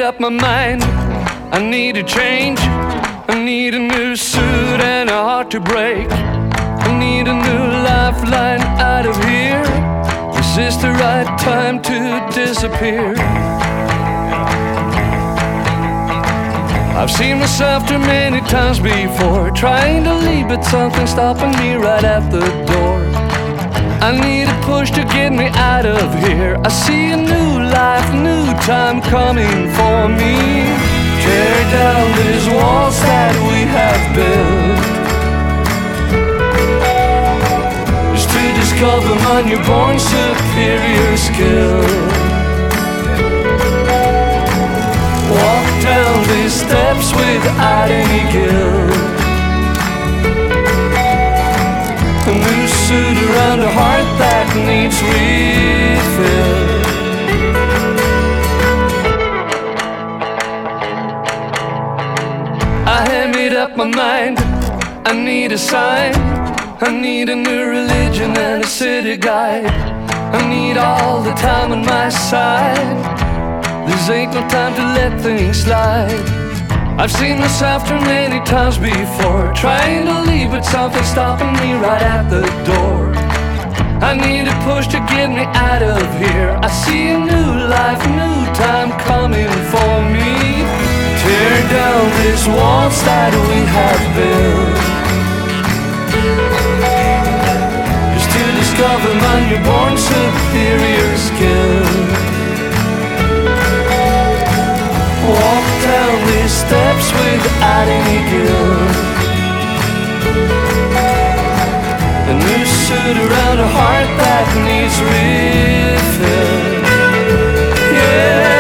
up my mind. I need a change. I need a new suit and a heart to break. I need a new lifeline out of here. Is this the right time to disappear? I've seen myself too many times before, trying to leave but something stopping me right at the door. I need a push to get me out of here. I see a new life, new time coming for me. Tear down these walls that we have built, just to discover my newborn superior skill. Walk down these steps without any guilt. A new suit around a heart that needs refill. I have made up my mind. I need a sign. I need a new religion and a city guide. I need all the time on my side. This ain't no time to let things slide. I've seen myself too many times before, trying to leave but something stopping me right at the door. I need a push to get me out of here. I see a new life, new time coming for me. Tear down these walls that we have built, just to discover my newborn superior skill. Walk down these steps without any guilt. A new suit around a heart that needs refill. Yeah.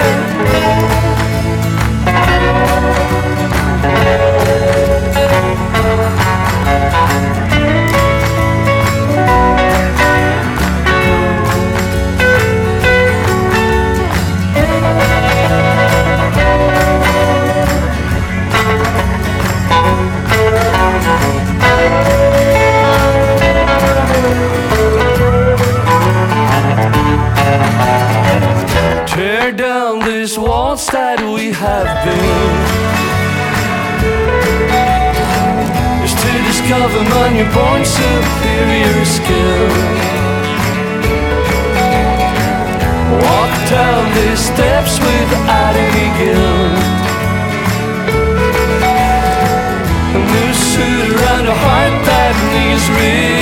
Tear down these walls that we have built, just to discover my newborn superior skill. Walk down these steps without any guilt. A new suit around a heart that needs real.